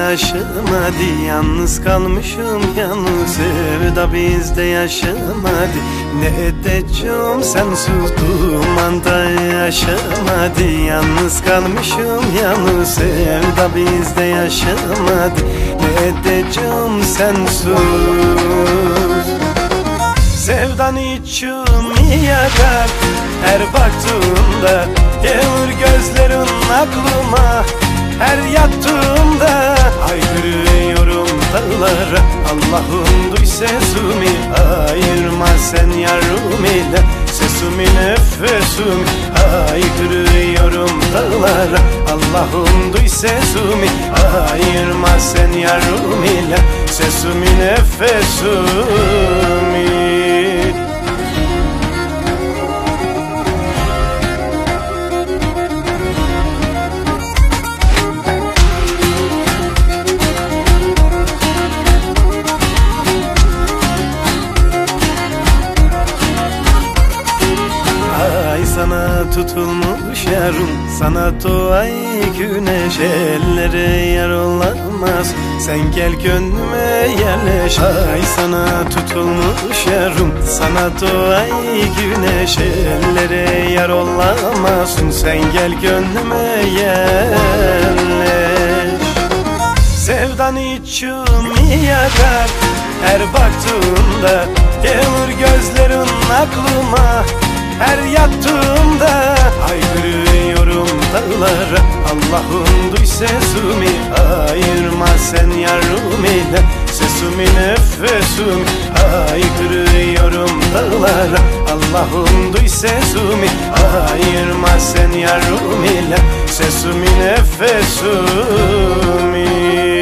yaşamadı, yalnız kalmışım yalnız. Sevda bizde yaşamadı, ne edeceğim sensiz dumanda yaşamadı. Yalnız kalmışım yalnız, sevda bizde yaşamadı, ne edeceğim sensiz. Sevdan içimi yakar her baktığımda, gelir gözlerin aklıma her yattığımda. Haykırıyorum dağlara, Allah'ım duy sesimi, ayırma sen yarım ile sesimi nefesimi. Haykırıyorum dağlara, Allah'ım duy sesimi, ayırma sen yarım ile sesimi nefesimi. Sana tutulmuş yarım, sana doğay güneş, ellere yar olamaz, sen gel gönlüme yerleş. Ay sana tutulmuş yarım, sana doğay güneş, ellere yar olamaz, sen gel gönlüme yerleş. Sevdan içimi yakar her baktığımda, gelir gözlerin aklıma her yattığımda. Haykırıyorum dağlara, Allah'ım duy sesimi, ayırma sen yarım ile sesimi nefesimi. Haykırıyorum dağlara, Allah'ım duy sesimi, ayırma sen yarım ile sesimi nefesimi.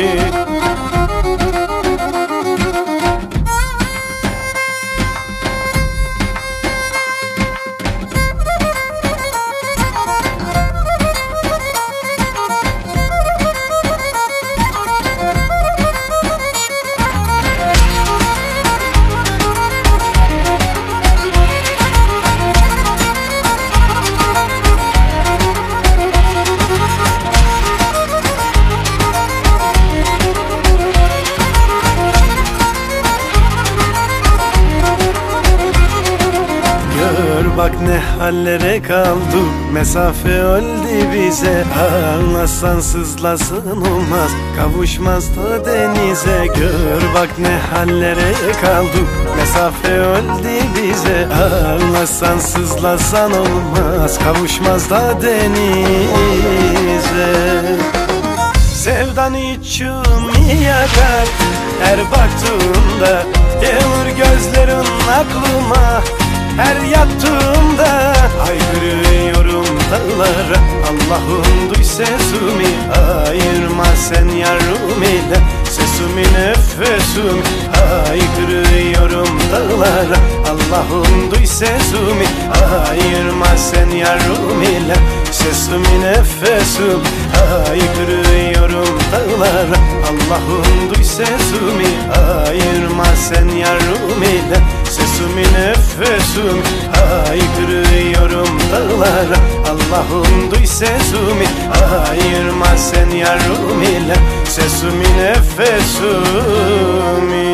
Bak ne hallere kaldık, mesafe öldü bize. Anlasan sızlasın olmaz, kavuşmaz da denize. Gör bak ne hallere kaldık, mesafe öldü bize. Anlasan sızlasan olmaz, kavuşmaz da denize. Sevdan içimi yakar her baktığımda, gelir gözlerin aklıma her yattığımda. Haykırıyorum dağlara, Allah'ım duy sesimi, ayırma sen yarım ile sesimi nefesimi. Haykırıyorum dağlara, Allah'ım duy sesimi, ayırma sen yarım ile sesimi nefesimi. Haykırıyorum dağlara, Allah'ım duy sesimi, ayırma sen yarım ile sesimi nefesimi. Haykırıyorum dağlara, Allah'ım duy sesimi, ayırma sen yarım ile sesimi nefesimi.